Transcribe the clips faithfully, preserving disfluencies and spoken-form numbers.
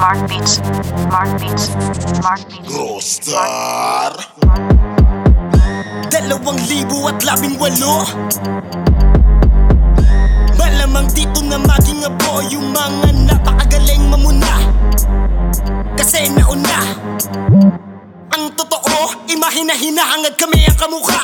Smart Beats, Smart Beats, Smart Beats. Rockstar Dalawang libo at labing walo. Malamang dito na maging abo yung mga napakagaling mamuna. Kasi nauna ang totoo, imahina-hina hangad kami ang kamukha.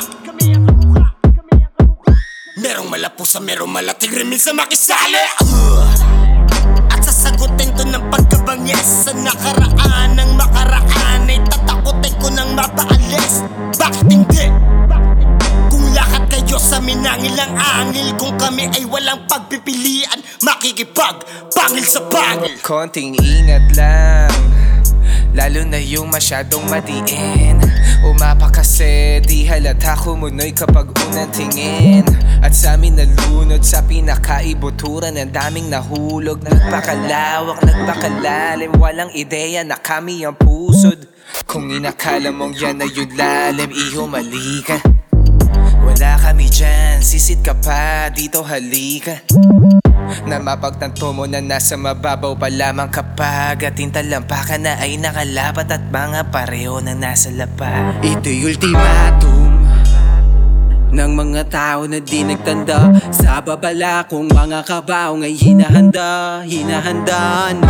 Merong malapusa, merong malating rin sa makisali. uh. At sasagutin ko ng pagkabangis sa nakaraan ng makaraan ay tatakotin ko ng mapaalis. Bakit hindi? Kung lahat kayo sa minangilang angil, kung kami ay walang pagpipilian, makikipag pangil sa pangil. Konting ingat lang, lalo na yung masyadong madiin. Umapa kasi di halata kumunoy kapag unang tingin. At sa amin nalunod sa pinakaibuturan, ang daming nahulog. Nagpakalawak, nagpakalalim, walang ideya na kami ang pusod. Kung inakala mong yan ay yung lalim, iho mali ka. Wala kami dyan, sisit ka pa, dito halika. Na mapagtanto mo na nasa mababaw pa lamang kapag ating talampakan na ay nakalapat at mga pareho na nasa lapa. Ito'y ultimatum ng mga tao na di nagtanda sa babala kong mga kabaong ay hinahanda, hinahanda na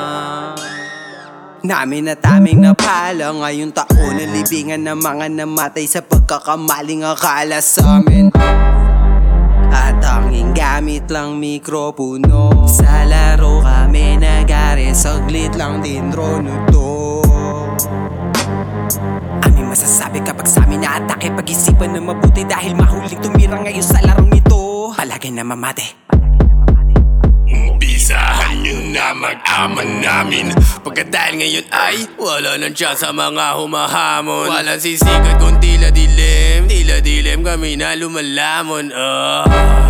namin at aming napala ngayong taon na libingan ng mga namatay sa pagkakamaling akala sa amin. At tanging gamit lang mikropono, sa laro kami nagare, saglit lang din drono to. Aming masasabi kapag sa amin na-atake, pag-isipan na mabuti dahil mahuling tumira ngayon sa larong ito. Palagay na mamate. Umpisahan nyo na mag-aman namin, pagkat dahil ngayon ay wala nang chance sa mga humahamon. Walang sisikat kung tila dilim, tila dilim kami na lumalamon. uh.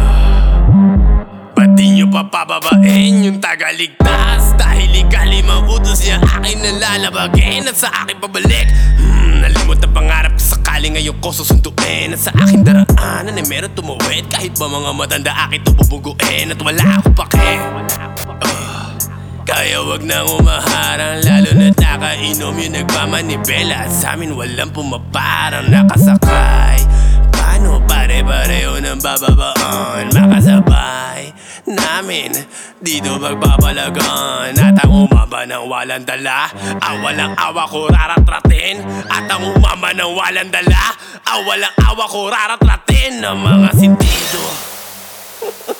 Ba't di nyo papababain yung tagaligtas? Dahil ikalimang utos niya akin nalalabagin at sa akin pabalik. hmm, Nalimot ang pangarap ko sakali ngayon ko susunduin. At sa aking daraanan ay meron tumuwid, kahit ba mga matanda akin tububuguin. At wala ako pake. uh, Kaya wag nang umaharang, lalo na't nakainom yung nagmamanibela. At sa amin walang pumaparang nakasakay. Paano pare-pareho ng bababaan, makasabay namin dito magpapalagan. At ang umamba ng walang dala, ang walang awa ko raratratin. At ang umamba ng walang dala, ang walang awa ko raratratin ng mga sintido.